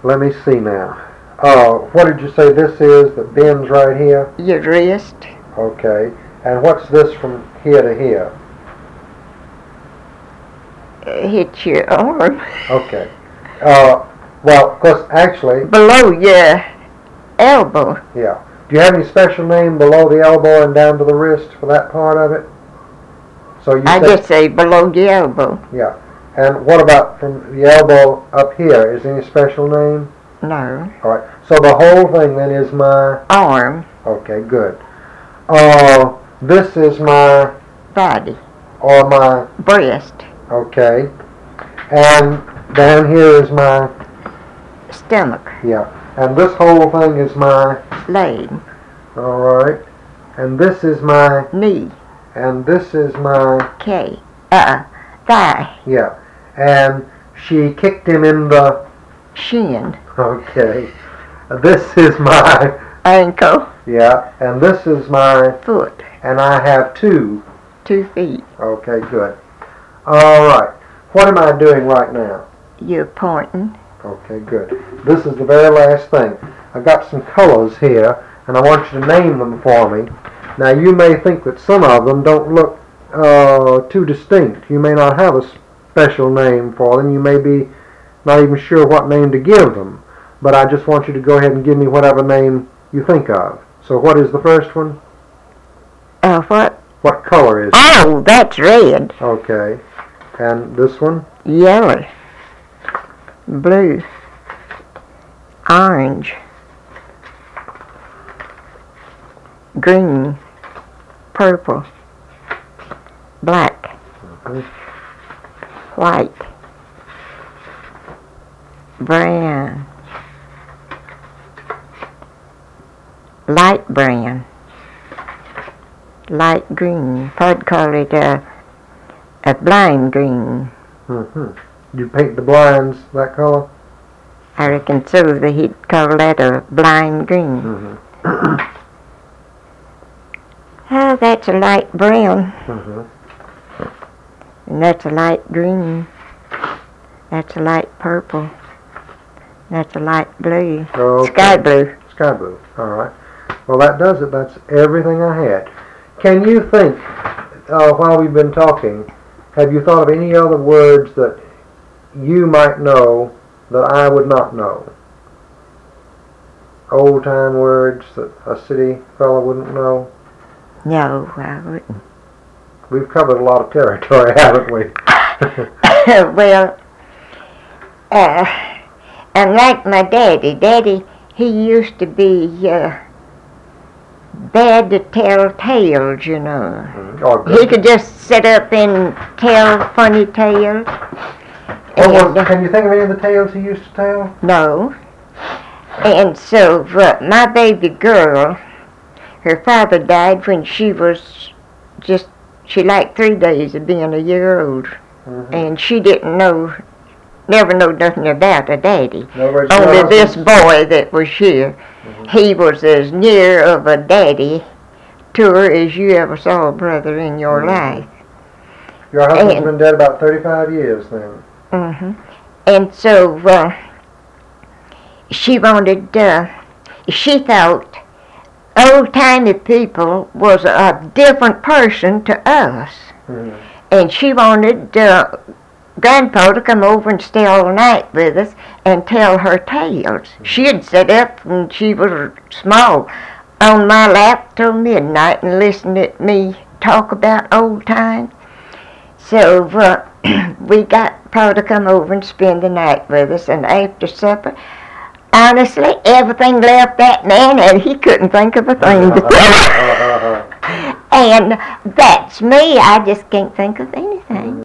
Let me see now. What did you say this is that bends right here? Your wrist. Okay. And what's this from here to here? Hit your arm. Okay. Well, because actually... Below your elbow. Yeah. Do you have any special name below the elbow and down to the wrist for that part of it? So you I just say below the elbow. Yeah. And what about from the elbow up here? Is there any special name? No. All right. So the whole thing then is my... Arm. Okay, good. This is my... Body. Or my... Breast. Okay. And down here is my... Stomach. Yeah. And this whole thing is my... Leg. All right. And this is my... Knee. And this is my... Thigh. Yeah. And she kicked him in the... Shin. Okay. This is my... Ankle. Yeah. And this is my... Foot. And I have 2. 2 feet. Okay, good. All right. What am I doing right now? You're pointing. Okay, good. This is the very last thing. I've got some colors here, and I want you to name them for me. Now, you may think that some of them don't look too distinct. You may not have a special name for them. You may be not even sure what name to give them. But I just want you to go ahead and give me whatever name you think of. So what is the first one? What? What color is it? Oh, that's red. Okay. And this one? Yellow. Blue. Orange. Green. Purple. Black. White. Brown. Light brown. Light green. I'd call it a blind green. You paint the blinds that color? I reckon so. He'd call that a blind green. That's a light brown. And that's a light green. That's a light purple. That's a light blue. Okay. Sky blue. Sky blue. All right. Well, that does it. That's everything I had. Can you think, while we've been talking, have you thought of any other words that you might know that I would not know? Old-time words that a city fellow wouldn't know? No, I wouldn't. We've covered a lot of territory, haven't we? Well, and like my daddy, he used to be bad to tell tales, you know. He could just sit up and tell funny tales. Can you think of any of the tales he used to tell? No. And so, my baby girl, her father died when she was she liked 3 days of being a year old. And she didn't never know nothing about her daddy. Only this boy that was here. He was as near of a daddy to her as you ever saw a brother in your life. Your husband's been dead about 35 years then. And so she wanted, she thought old-timey people was a different person to us. And she wanted Grandpa to come over and stay all night with us and tell her tales. She'd sit up when she was small on my lap till midnight and listen to me talk about old times. So we got Pa to come over and spend the night with us, and after supper, honestly, everything left that man and he couldn't think of a thing to say. And that's me. I just can't think of anything.